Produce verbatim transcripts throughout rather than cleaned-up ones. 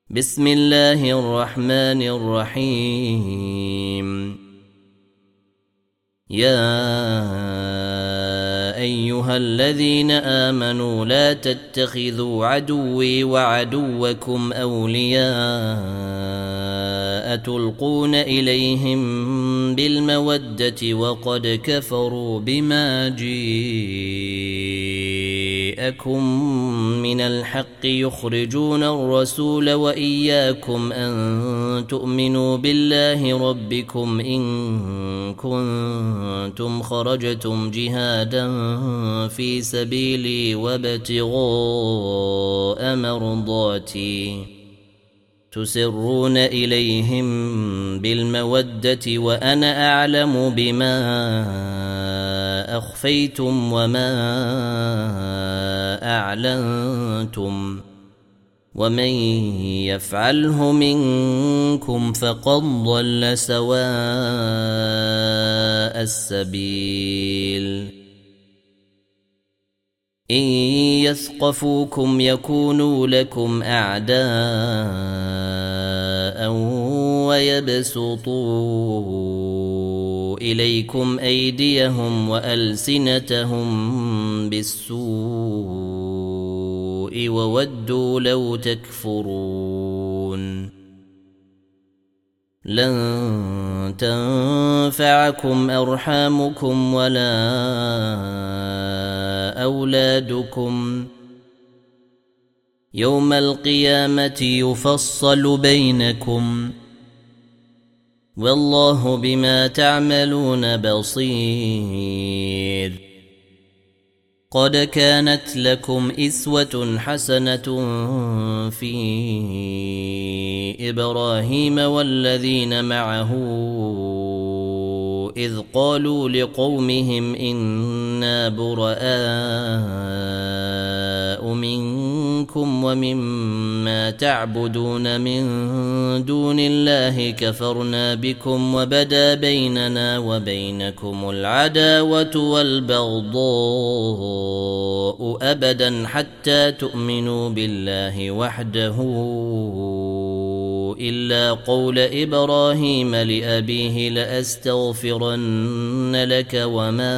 بسم الله الرحمن الرحيم. يا أيها الذين آمنوا لا تتخذوا عدوي وعدوكم أولياء تلقون إليهم بالمودة وقد كفروا بما جاءكم من الحق يخرجون الرسول وإياكم أن تؤمنوا بالله ربكم إن كنتم خرجتم جهادا في سبيلي وابتغاء مرضاتي تسرون إليهم بالمودة وأنا أعلم بما أخفيتم وما أعلنتم ومن يفعله منكم فقد ضل سواء السبيل. إن يثقفوكم يكونوا لكم أعداء ويبسطوا إليكم أيديهم وألسنتهم بالسوء وودوا لو تكفرون. لن تنفعكم أرحامكم ولا أولادكم يوم القيامة يفصل بينكم والله بما تعملون بصير. قد كانت لكم إسوة حسنة في إبراهيم والذين معه إذ قالوا لقومهم إنا براء منكم ومما تعبدون من دون الله كفرنا بكم وبدا بيننا وبينكم العداوة والبغضاء أبدا حتى تؤمنوا بالله وحده إلا قول إبراهيم لأبيه لأستغفرن لك وما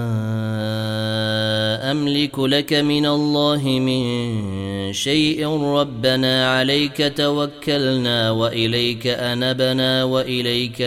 أملك لك من الله من شيء ربنا عليك توكلنا وإليك أنبنا وإليك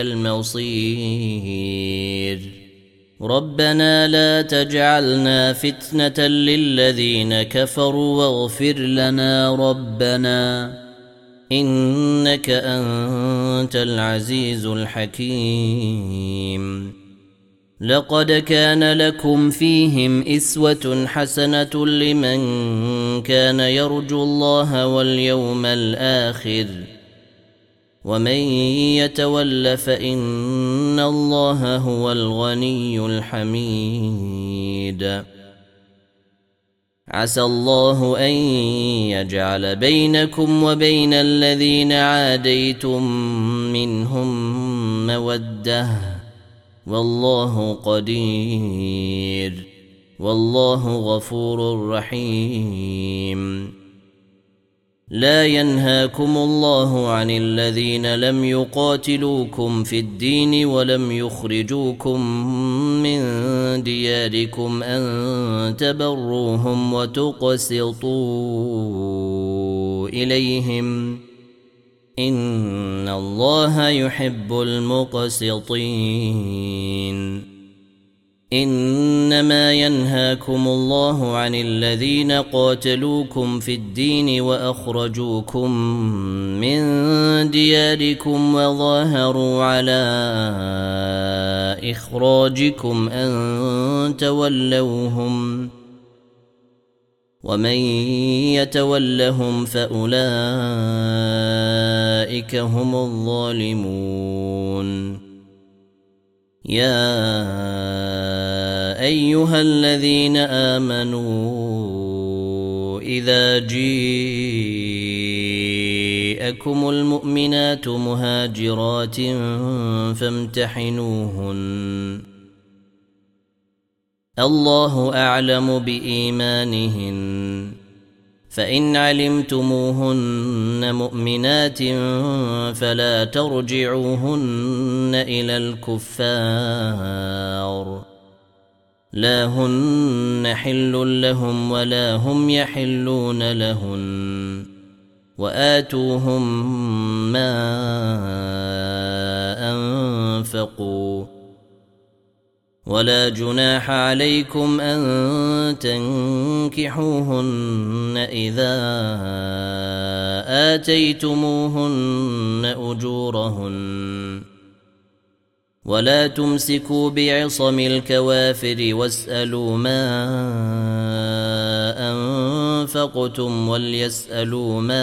المصير. ربنا لا تجعلنا فتنة للذين كفروا واغفر لنا ربنا إنك أنت العزيز الحكيم. لقد كان لكم فيهم إسوة حسنة لمن كان يرجو الله واليوم الآخر ومن يتول فإن الله هو الغني الحميد. عسى الله أن يجعل بينكم وبين الذين عاديتم منهم مودة والله قدير والله غفور رحيم. لا ينهاكم الله عن الذين لم يقاتلوكم في الدين ولم يخرجوكم من دياركم أن تبروهم وتقسطوا إليهم إن الله يحب المقسطين. إنما ينهاكم الله عن الذين قاتلوكم في الدين وأخرجوكم من دياركم وظاهروا على إخراجكم أن تولوهم ومن يتولهم فأولئك هم الظالمون. يا أيها الذين آمنوا إذا جاءكم المؤمنات مهاجرات فامتحنوهن الله أعلم بإيمانهن فإن علمتموهن مؤمنات فلا ترجعوهن إلى الكفار لا هن حل لهم ولا هم يحلون لهن وآتوهم ما أنفقوا ولا جناح عليكم أن تنكحوهن إذا آتيتموهن أجورهن ولا تمسكوا بعصم الكوافر واسألوا ما أنفقتم وليسألوا ما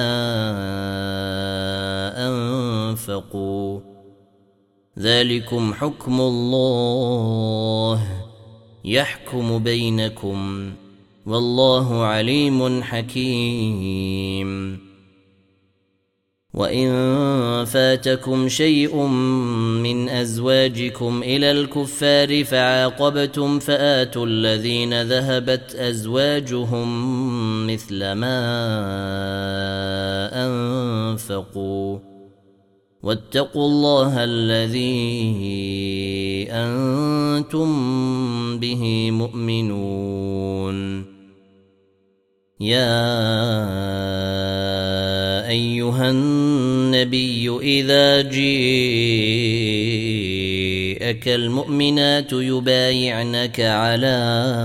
أنفقوا ذلكم حكم الله يحكم بينكم والله عليم حكيم. وإن فاتكم شيء من أزواجكم إلى الكفار فعاقبتم فآتوا الذين ذهبت أزواجهم مثل ما أنفقوا واتقوا الله الذي أنتم به مؤمنون. يا أيها النبي إذا جاءك المؤمنات يبايعنك على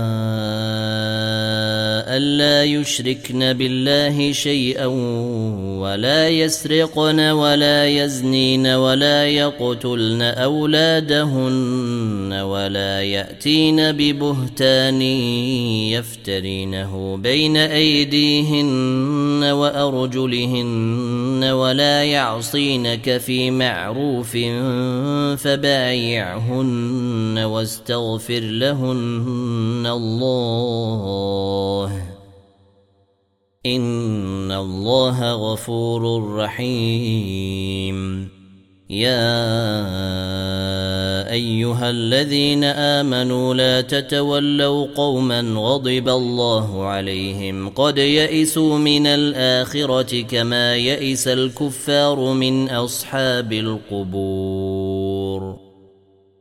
ألا يشركن بالله شيئا ولا يسرقن ولا يزنين ولا يقتلن أولادهن ولا يأتين ببهتان يفترينه بين أيديهن وأرجلهن ولا يعصينك في معروف فبايعهن واستغفر لهن الله إن الله غفور رحيم. يا أيها الذين آمنوا لا تتولوا قوما غضب الله عليهم قد يئسوا من الآخرة كما يئس الكفار من أصحاب القبور.